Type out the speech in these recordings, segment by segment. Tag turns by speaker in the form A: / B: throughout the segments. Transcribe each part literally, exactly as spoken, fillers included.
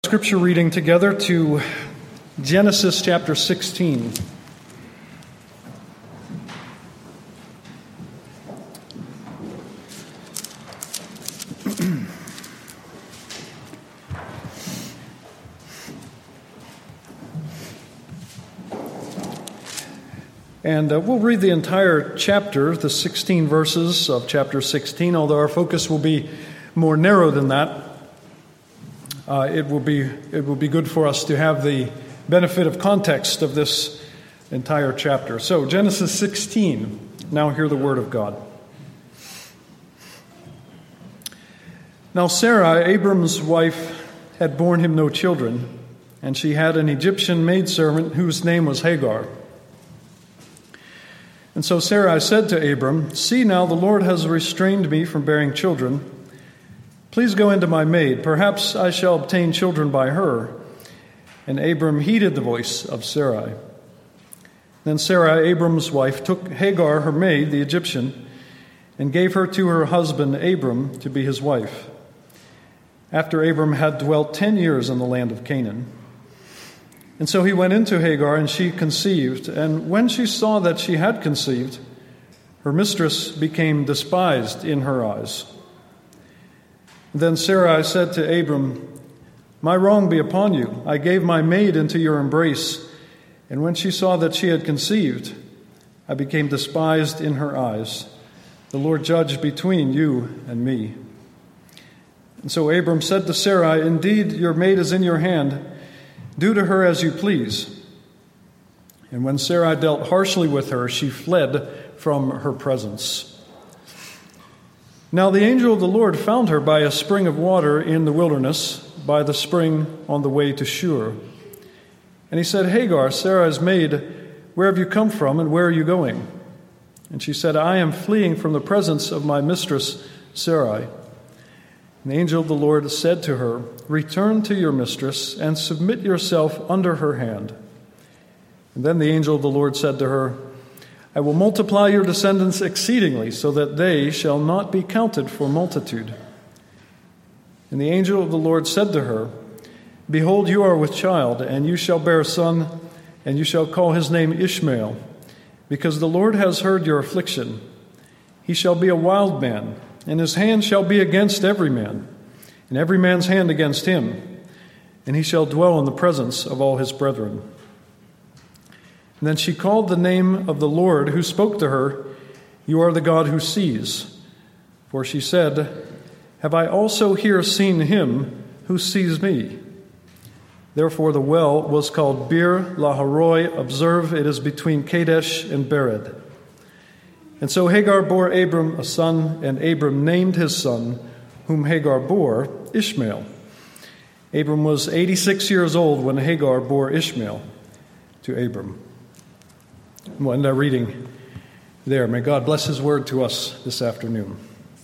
A: Scripture reading together to Genesis chapter sixteen. And uh, we'll read the entire chapter, the sixteen verses of chapter sixteen, although our focus will be more narrow than that. Uh, it will be it will be good for us to have the benefit of context of this entire chapter. So, Genesis sixteen. Now hear the word of God. Now Sarah, Abram's wife, had borne him no children, and she had an Egyptian maidservant whose name was Hagar. And so Sarai said to Abram, "See now, the Lord has restrained me from bearing children. Please go into my maid. Perhaps I shall obtain children by her." And Abram heeded the voice of Sarai. Then Sarai, Abram's wife, took Hagar, her maid, the Egyptian, and gave her to her husband Abram to be his wife, after Abram had dwelt ten years in the land of Canaan. And so he went into Hagar, and she conceived. And when she saw that she had conceived, her mistress became despised in her eyes. Then Sarai said to Abram, "My wrong be upon you. I gave my maid into your embrace, and when she saw that she had conceived, I became despised in her eyes. The Lord judge between you and me." And so Abram said to Sarai, "Indeed, your maid is in your hand. Do to her as you please." And when Sarai dealt harshly with her, she fled from her presence. Now the angel of the Lord found her by a spring of water in the wilderness, by the spring on the way to Shur. And he said, "Hagar, Sarai's maid, where have you come from, and where are you going?" And she said, "I am fleeing from the presence of my mistress Sarai." And the angel of the Lord said to her, "Return to your mistress, and submit yourself under her hand." And then the angel of the Lord said to her, "I will multiply your descendants exceedingly, so that they shall not be counted for multitude." And the angel of the Lord said to her, "Behold, you are with child, and you shall bear a son, and you shall call his name Ishmael, because the Lord has heard your affliction. He shall be a wild man, and his hand shall be against every man, and every man's hand against him, and he shall dwell in the presence of all his brethren." And then she called the name of the Lord who spoke to her, "You are the God who sees." For she said, "Have I also here seen him who sees me?" Therefore the well was called Bir Laharoi. Observe, it is between Kadesh and Bered. And so Hagar bore Abram a son, and Abram named his son, whom Hagar bore, Ishmael. Abram was eighty-six years old when Hagar bore Ishmael to Abram. We'll end our reading there. May God bless his word to us this afternoon.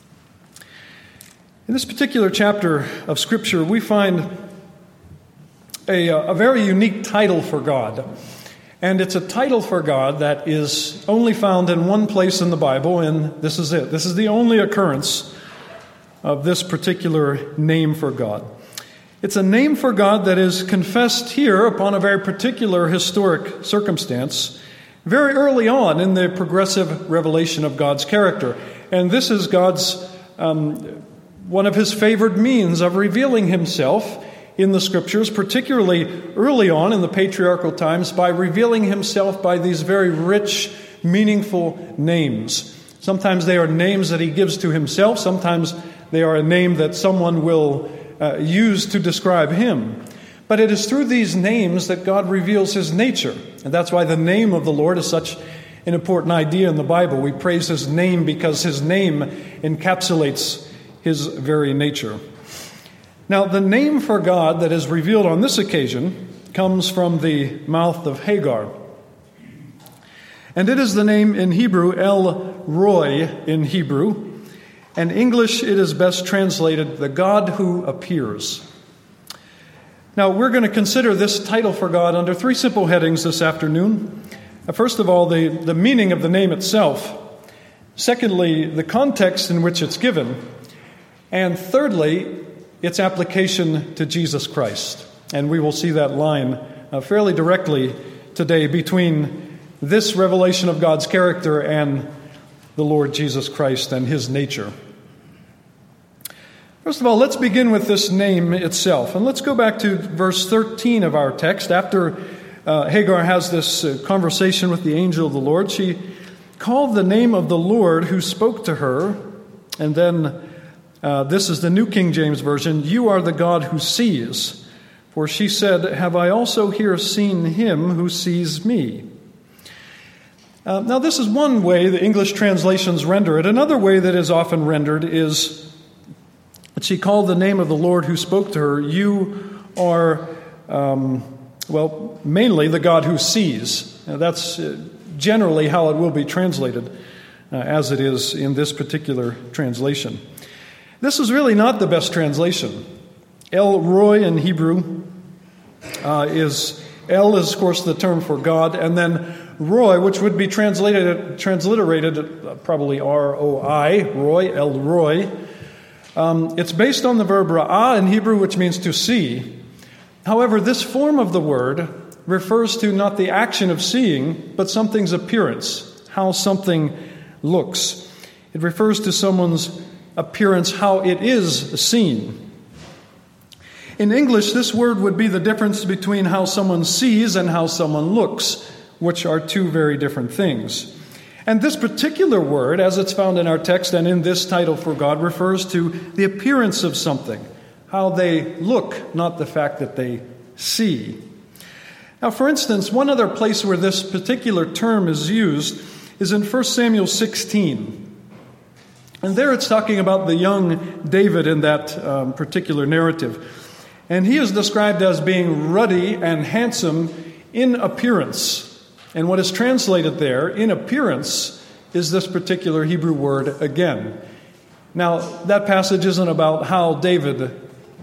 A: In this particular chapter of Scripture, we find a, a very unique title for God. And it's a title for God that is only found in one place in the Bible, and this is it. This is the only occurrence of this particular name for God. It's a name for God that is confessed here upon a very particular historic circumstance, very early on in the progressive revelation of God's character. And this is God's, um, one of his favored means of revealing himself in the Scriptures, particularly early on in the patriarchal times, by revealing himself by these very rich, meaningful names. Sometimes they are names that he gives to himself. Sometimes they are a name that someone will uh, use to describe him. But it is through these names that God reveals his nature. And that's why the name of the Lord is such an important idea in the Bible. We praise his name because his name encapsulates his very nature. Now, the name for God that is revealed on this occasion comes from the mouth of Hagar. And it is the name in Hebrew, El Roi in Hebrew. And in English, it is best translated, the God who appears. Now, we're going to consider this title for God under three simple headings this afternoon. First of all, the, the meaning of the name itself. Secondly, the context in which it's given. And thirdly, its application to Jesus Christ. And we will see that line uh, fairly directly today between this revelation of God's character and the Lord Jesus Christ and his nature. First of all, let's begin with this name itself. And let's go back to verse thirteen of our text. After uh, Hagar has this uh, conversation with the angel of the Lord, she called the name of the Lord who spoke to her. And then uh, this is the New King James Version. You are the God who sees. For she said, have I also here seen him who sees me? Uh, now, this is one way the English translations render it. Another way that is often rendered is that she called the name of the Lord who spoke to her, you are, um, well, mainly the God who sees. Now, that's uh, generally how it will be translated, uh, as it is in this particular translation. This is really not the best translation. El Roi in Hebrew uh, is, El is, of course, the term for God, and then Roi, which would be translated, transliterated, uh, probably R O I, Roi, El Roi. Um, it's based on the verb ra'ah in Hebrew, which means to see. However, this form of the word refers to not the action of seeing, but something's appearance, how something looks. It refers to someone's appearance, how it is seen. In English, this word would be the difference between how someone sees and how someone looks, which are two very different things. And this particular word, as it's found in our text and in this title for God, refers to the appearance of something, how they look, not the fact that they see. Now, for instance, one other place where this particular term is used is in First Samuel sixteen. And there it's talking about the young David in that um, particular narrative. And he is described as being ruddy and handsome in appearance. And what is translated there, in appearance, is this particular Hebrew word again. Now, that passage isn't about how David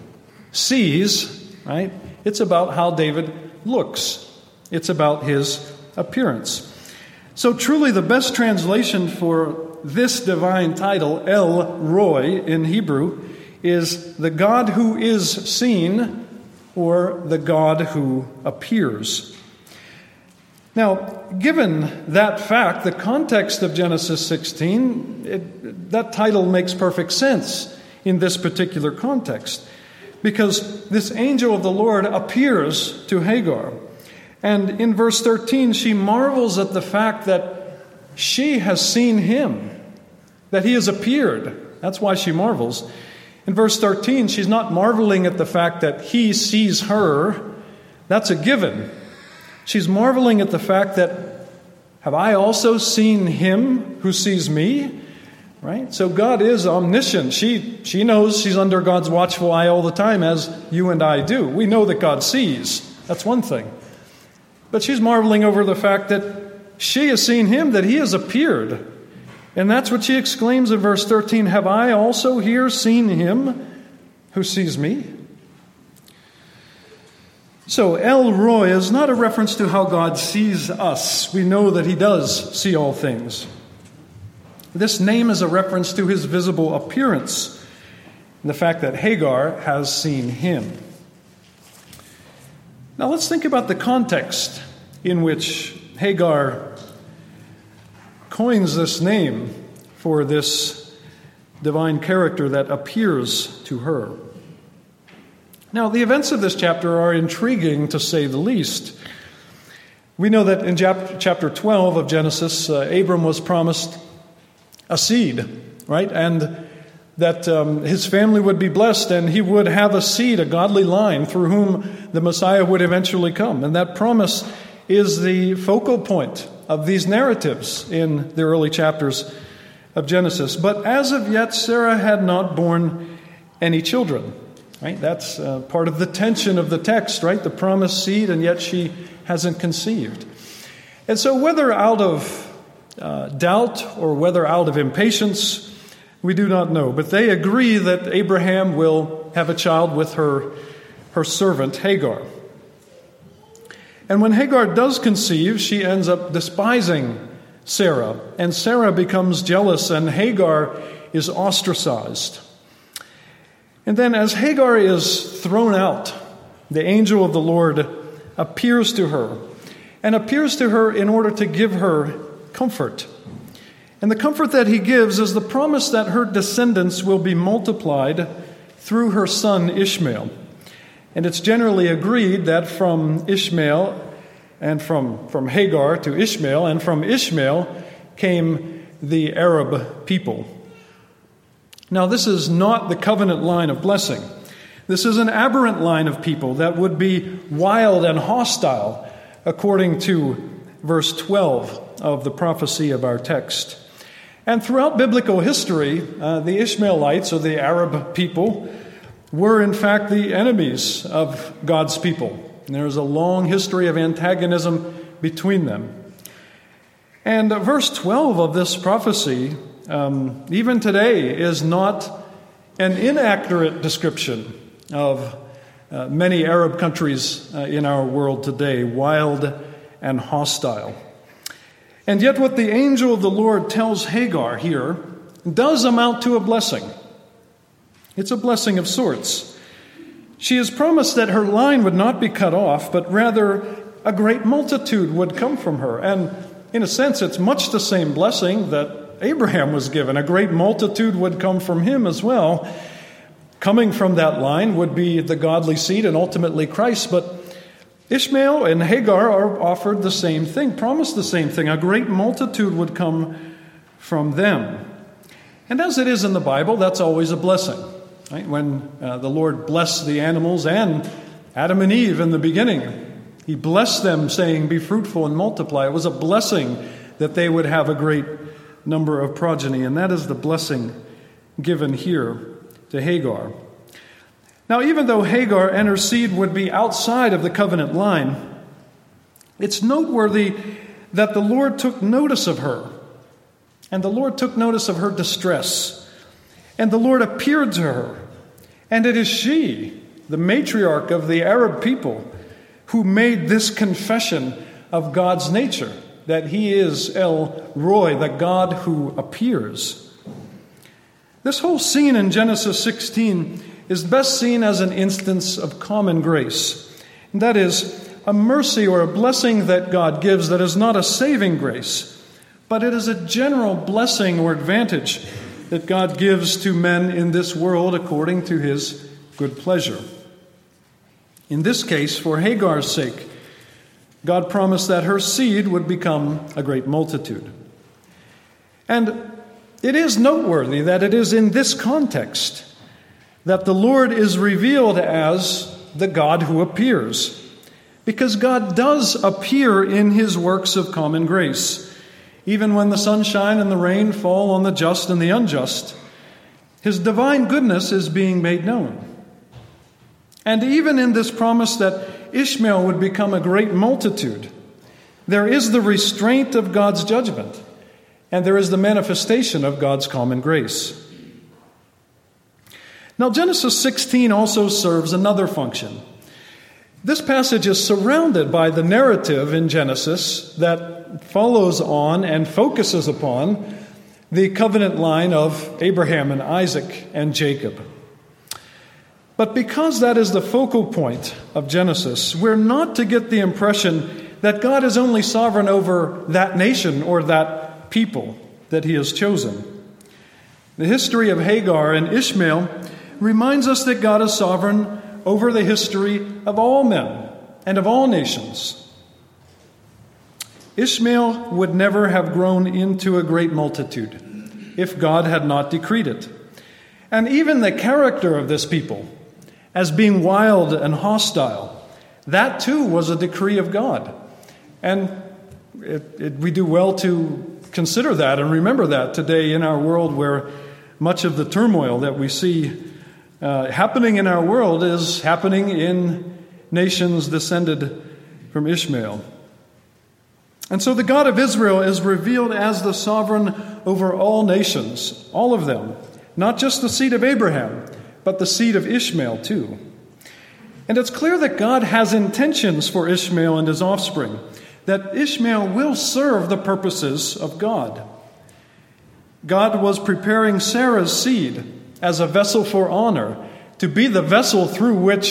A: sees, right? It's about how David looks. It's about his appearance. So truly the best translation for this divine title, El Roi in Hebrew, is the God who is seen, or the God who appears. Now, given that fact, the context of Genesis sixteen, it, that title makes perfect sense in this particular context, because this angel of the Lord appears to Hagar. And in verse thirteen, she marvels at the fact that she has seen him, that he has appeared. That's why she marvels. In verse thirteen, she's not marveling at the fact that he sees her. That's a given. She's marveling at the fact that, have I also seen him who sees me? Right? So God is omniscient. She, she knows she's under God's watchful eye all the time, as you and I do. We know that God sees. That's one thing. But she's marveling over the fact that she has seen him, that he has appeared. And that's what she exclaims in verse thirteen, have I also here seen him who sees me? So El Roi is not a reference to how God sees us. We know that he does see all things. This name is a reference to his visible appearance, and the fact that Hagar has seen him. Now let's think about the context in which Hagar coins this name for this divine character that appears to her. Now, the events of this chapter are intriguing, to say the least. We know that in chapter twelve of Genesis, uh, Abram was promised a seed, right? And that um, his family would be blessed and he would have a seed, a godly line, through whom the Messiah would eventually come. And that promise is the focal point of these narratives in the early chapters of Genesis. But as of yet, Sarah had not borne any children. Right? That's uh, part of the tension of the text, right? The promised seed, and yet she hasn't conceived. And so whether out of uh, doubt or whether out of impatience, we do not know. But they agree that Abraham will have a child with her, her servant Hagar. And when Hagar does conceive, she ends up despising Sarah. And Sarah becomes jealous, and Hagar is ostracized. And then as Hagar is thrown out the angel of the Lord appears to her, and appears to her in order to give her comfort. And the comfort that he gives is the promise that her descendants will be multiplied through her son Ishmael. And it's generally agreed that from Ishmael and from, from Hagar to Ishmael, and from Ishmael came the Arab people. Now, this is not the covenant line of blessing. This is an aberrant line of people that would be wild and hostile, according to verse twelve of the prophecy of our text. And throughout biblical history, uh, the Ishmaelites, or the Arab people, were in fact the enemies of God's people. And there's a long history of antagonism between them. And uh, verse twelve of this prophecy, um, even today, is not an inaccurate description of uh, many Arab countries uh, in our world today, wild and hostile. And yet what the angel of the Lord tells Hagar here does amount to a blessing. It's a blessing of sorts. She is promised that her line would not be cut off, but rather a great multitude would come from her. And in a sense, it's much the same blessing that Abraham was given. A great multitude would come from him as well. Coming from that line would be the godly seed and ultimately Christ. But Ishmael and Hagar are offered the same thing, promised the same thing. A great multitude would come from them. And as it is in the Bible, that's always a blessing. Right? When uh, the Lord blessed the animals and Adam and Eve in the beginning, he blessed them, saying, "Be fruitful and multiply." It was a blessing that they would have a great number of progeny, and that is the blessing given here to Hagar. Now, even though Hagar and her seed would be outside of the covenant line, it's noteworthy that the Lord took notice of her, and the Lord took notice of her distress, and the Lord appeared to her, and it is she, the matriarch of the Arab people, who made this confession of God's nature, that he is El Roi, the God who appears. This whole scene in Genesis sixteen is best seen as an instance of common grace. And that is a mercy or a blessing that God gives that is not a saving grace, but it is a general blessing or advantage that God gives to men in this world according to his good pleasure. In this case, for Hagar's sake, God promised that her seed would become a great multitude. And it is noteworthy that it is in this context that the Lord is revealed as the God who appears, because God does appear in his works of common grace. Even when the sunshine and the rain fall on the just and the unjust, his divine goodness is being made known. And even in this promise that Ishmael would become a great multitude, there is the restraint of God's judgment, and there is the manifestation of God's common grace. Now, Genesis sixteen also serves another function. This passage is surrounded by the narrative in Genesis that follows on and focuses upon the covenant line of Abraham and Isaac and Jacob. But because that is the focal point of Genesis, we're not to get the impression that God is only sovereign over that nation or that people that he has chosen. The history of Hagar and Ishmael reminds us that God is sovereign over the history of all men and of all nations. Ishmael would never have grown into a great multitude if God had not decreed it. And even the character of this people, as being wild and hostile, that too was a decree of God. And it, it, we do well to consider that and remember that today in our world, where much of the turmoil that we see uh, happening in our world is happening in nations descended from Ishmael. And so the God of Israel is revealed as the sovereign over all nations, all of them, not just the seed of Abraham, but the seed of Ishmael too. And it's clear that God has intentions for Ishmael and his offspring, that Ishmael will serve the purposes of God. God was preparing Sarah's seed as a vessel for honor, to be the vessel through which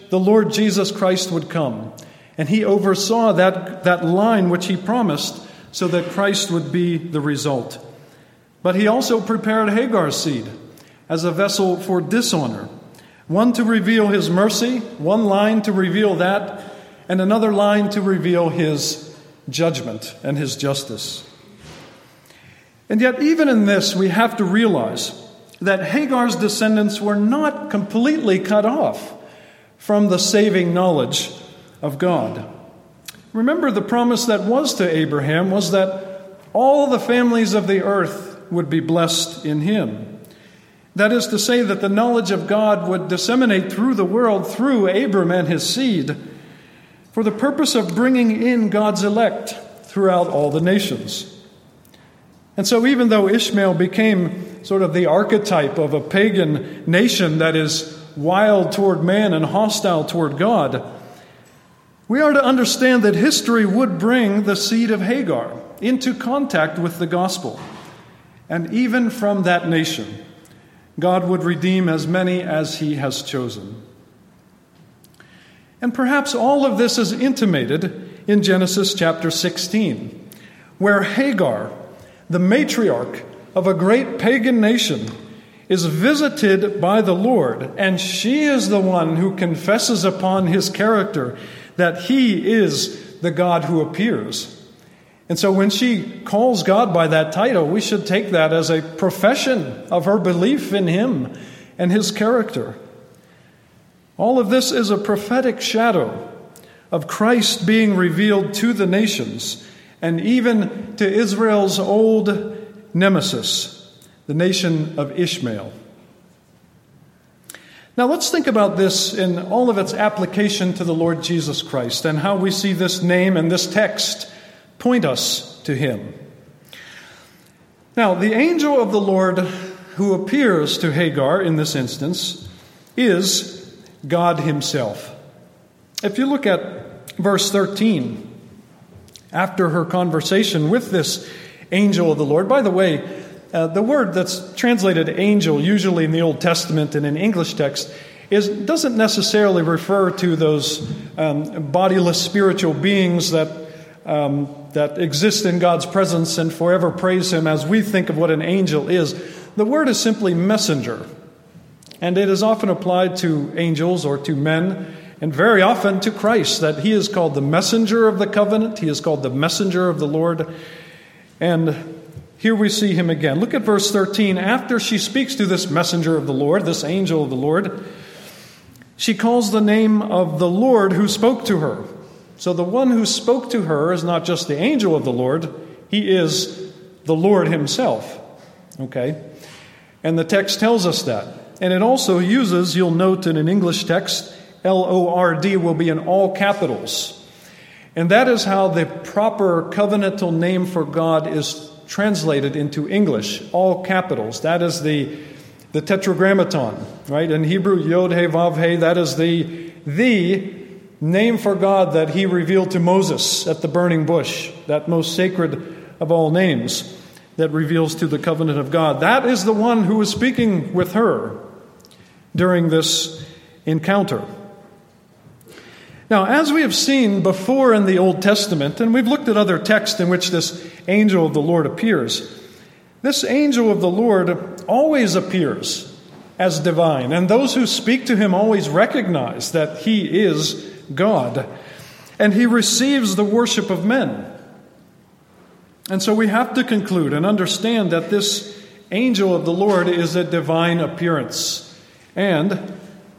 A: the Lord Jesus Christ would come. And he oversaw that, that line which he promised so that Christ would be the result. But he also prepared Hagar's seed as a vessel for dishonor, one to reveal his mercy, one line to reveal that, and another line to reveal his judgment and his justice. And yet, even in this, we have to realize that Hagar's descendants were not completely cut off from the saving knowledge of God. Remember, the promise that was to Abraham was that all the families of the earth would be blessed in him. That is to say, that the knowledge of God would disseminate through the world through Abram and his seed for the purpose of bringing in God's elect throughout all the nations. And so even though Ishmael became sort of the archetype of a pagan nation that is wild toward man and hostile toward God, we are to understand that history would bring the seed of Hagar into contact with the gospel. And even from that nation, God would redeem as many as he has chosen. And perhaps all of this is intimated in Genesis chapter sixteen, where Hagar, the matriarch of a great pagan nation, is visited by the Lord, and she is the one who confesses upon his character that he is the God who appears. And so when she calls God by that title, we should take that as a profession of her belief in him and his character. All of this is a prophetic shadow of Christ being revealed to the nations, and even to Israel's old nemesis, the nation of Ishmael. Now let's think about this in all of its application to the Lord Jesus Christ and how we see this name and this text point us to him. Now, the angel of the Lord who appears to Hagar in this instance is God himself. If you look at verse thirteen, after her conversation with this angel of the Lord, by the way, uh, the word that's translated angel usually in the Old Testament and in English text is doesn't necessarily refer to those um, bodiless spiritual beings that um, that exist in God's presence and forever praise him as we think of what an angel is. The word is simply messenger, and it is often applied to angels or to men, and very often to Christ, that he is called the messenger of the covenant. He is called the messenger of the Lord. And here we see him again. Look at verse thirteen. After she speaks to this messenger of the Lord, this angel of the Lord, she calls the name of the Lord who spoke to her. So the one who spoke to her is not just the angel of the Lord, he is the Lord himself. Okay? And the text tells us that. And it also uses, you'll note in an English text, L O R D will be in all capitals. And that is how the proper covenantal name for God is translated into English, all capitals. That is the, the tetragrammaton, right? In Hebrew, Yod, He, Vav, He, that is the, the name for God that he revealed to Moses at the burning bush, that most sacred of all names that reveals to the covenant of God. That is the one who was speaking with her during this encounter. Now, as we have seen before in the Old Testament, and we've looked at other texts in which this angel of the Lord appears, this angel of the Lord always appears as divine, and those who speak to him always recognize that he is God, and he receives the worship of men. And so we have to conclude and understand that this angel of the Lord is a divine appearance, and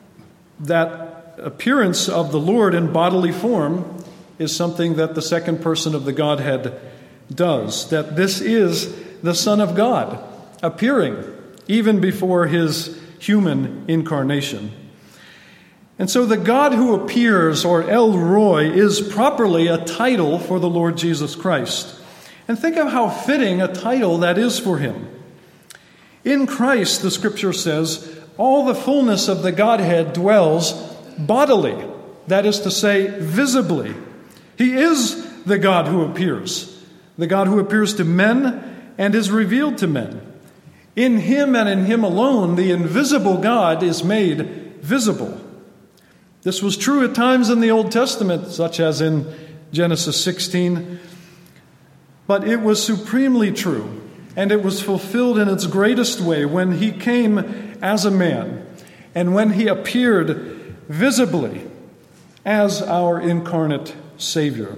A: that appearance of the Lord in bodily form is something that the second person of the Godhead does, that this is the Son of God appearing even before his human incarnation. And so the God who appears, or El Roi, is properly a title for the Lord Jesus Christ. And think of how fitting a title that is for him. In Christ, the Scripture says, all the fullness of the Godhead dwells bodily, that is to say, visibly. He is the God who appears, the God who appears to men and is revealed to men. In him and in him alone, the invisible God is made visible. This was true at times in the Old Testament, such as in Genesis sixteen, but it was supremely true, and it was fulfilled in its greatest way when he came as a man and when he appeared visibly as our incarnate Savior.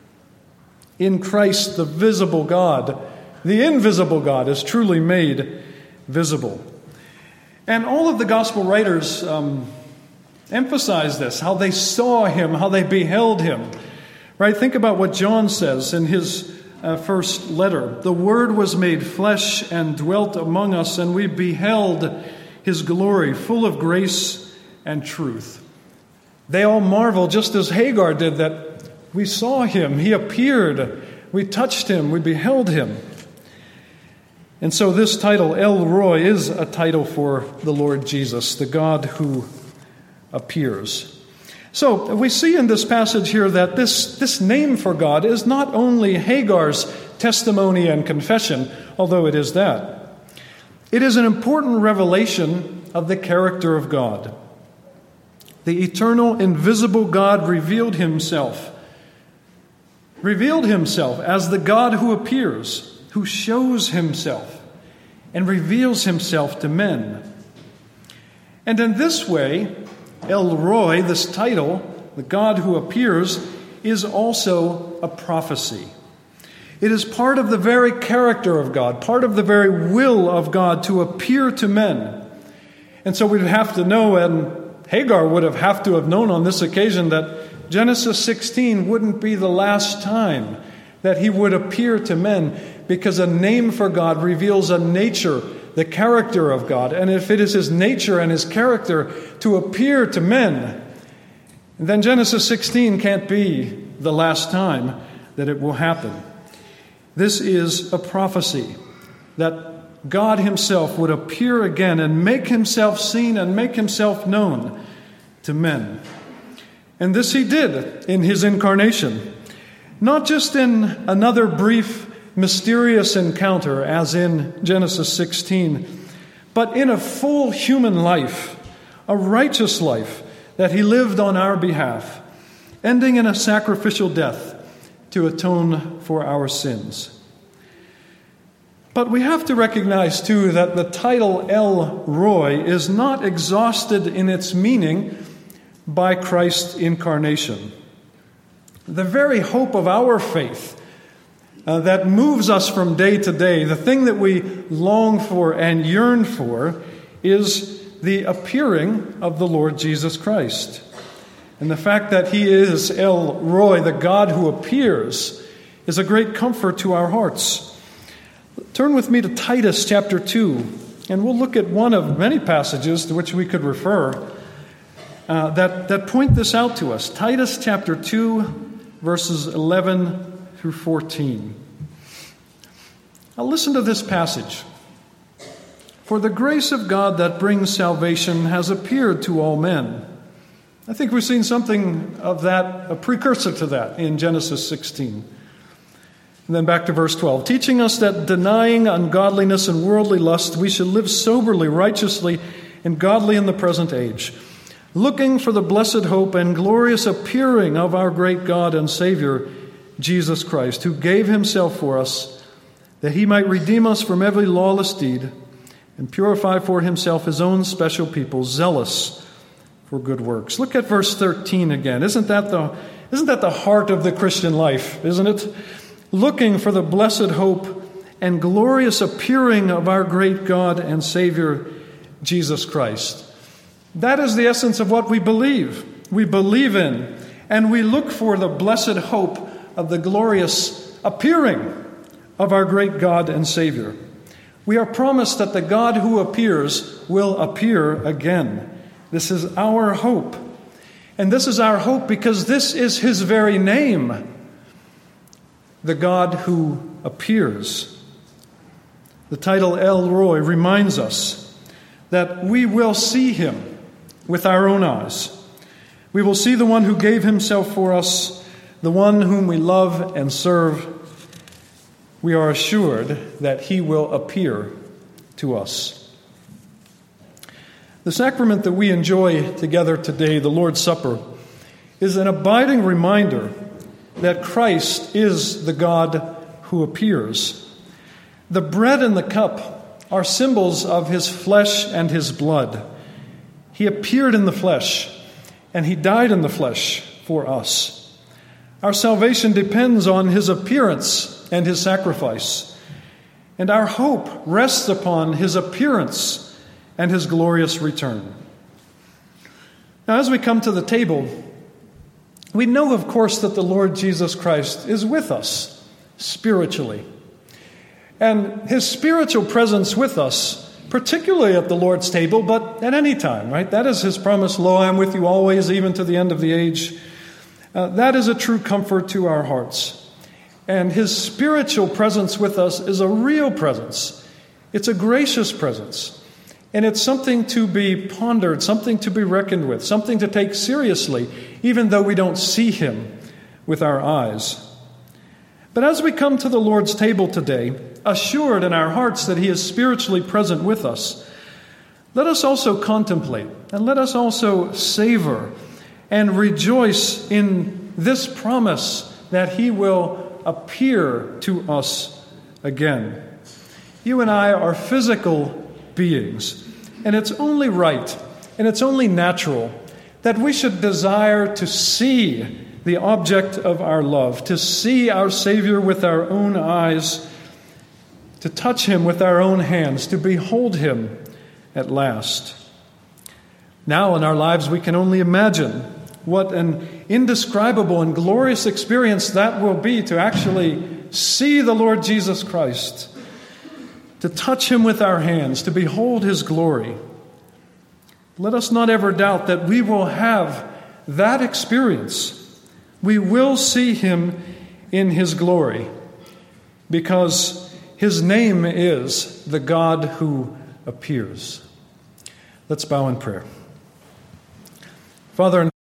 A: In Christ, the visible God, the invisible God is truly made visible. And all of the gospel writers um, emphasize this, how they saw him, how they beheld him. Right? Think about what John says in his uh, first letter. The Word was made flesh and dwelt among us, and we beheld his glory, full of grace and truth. They all marvel, just as Hagar did, that we saw him, he appeared, we touched him, we beheld him. And so this title, El Roi, is a title for the Lord Jesus, the God who appears. So we see in this passage here that this, this name for God is not only Hagar's testimony and confession, although it is that. It is an important revelation of the character of God. The eternal, invisible God revealed himself, revealed himself as the God who appears, who shows himself and reveals himself to men. And in this way, El Roi, this title, the God who appears, is also a prophecy. It is part of the very character of God, part of the very will of God to appear to men. And so we'd have to know, and Hagar would have have to have known on this occasion, that Genesis sixteen wouldn't be the last time that he would appear to men, because a name for God reveals a nature, the character of God. And if it is his nature and his character to appear to men, then Genesis sixteen can't be the last time that it will happen. This is a prophecy that God himself would appear again and make himself seen and make himself known to men. And this he did in his incarnation, not just in another brief, mysterious encounter as in Genesis sixteen, but in a full human life, a righteous life that he lived on our behalf, ending in a sacrificial death to atone for our sins. But we have to recognize, too, that the title El Roi is not exhausted in its meaning by Christ's incarnation. The very hope of our faith uh, that moves us from day to day, the thing that we long for and yearn for, is the appearing of the Lord Jesus Christ. And the fact that he is El Roi, the God who appears, is a great comfort to our hearts. Turn with me to Titus chapter two, and we'll look at one of many passages to which we could refer uh, that, that point this out to us. Titus chapter two, verses eleven through fourteen. Now listen to this passage. For the grace of God that brings salvation has appeared to all men. I think we've seen something of that, a precursor to that, in Genesis sixteen. And then back to verse twelve. Teaching us that denying ungodliness and worldly lust, we should live soberly, righteously, and godly in the present age, looking for the blessed hope and glorious appearing of our great God and Savior, Jesus Christ, who gave himself for us, that he might redeem us from every lawless deed and purify for himself his own special people, zealous for good works. Look at verse thirteen again. Isn't that the, isn't that the heart of the Christian life, isn't it? Looking for the blessed hope and glorious appearing of our great God and Savior, Jesus Christ. That is the essence of what we believe. We believe in, and we look for the blessed hope of the glorious appearing of our great God and Savior. We are promised that the God who appears will appear again. This is our hope. And this is our hope because this is his very name, the God who appears. The title El Roi reminds us that we will see him with our own eyes. We will see the one who gave himself for us, the one whom we love and serve. We are assured that he will appear to us. The sacrament that we enjoy together today, the Lord's Supper, is an abiding reminder that Christ is the God who appears. The bread and the cup are symbols of his flesh and his blood. He appeared in the flesh, and he died in the flesh for us. Our salvation depends on his appearance and his sacrifice, and our hope rests upon his appearance and his glorious return. Now, as we come to the table, we know, of course, that the Lord Jesus Christ is with us spiritually. And his spiritual presence with us, particularly at the Lord's table, but at any time, right? That is his promise, lo, I am with you always, even to the end of the age. Uh, that is a true comfort to our hearts. And his spiritual presence with us is a real presence. It's a gracious presence. And it's something to be pondered, something to be reckoned with, something to take seriously, even though we don't see him with our eyes. But as we come to the Lord's table today, assured in our hearts that he is spiritually present with us, let us also contemplate and let us also savor and rejoice in this promise that he will appear to us again. You and I are physical beings, and it's only right and it's only natural that we should desire to see the object of our love, to see our Savior with our own eyes, to touch him with our own hands, to behold him at last. Now in our lives we can only imagine what an indescribable and glorious experience that will be to actually see the Lord Jesus Christ, to touch him with our hands, to behold his glory. Let us not ever doubt that we will have that experience. We will see him in his glory, because his name is the God who appears. Let's bow in prayer. Father,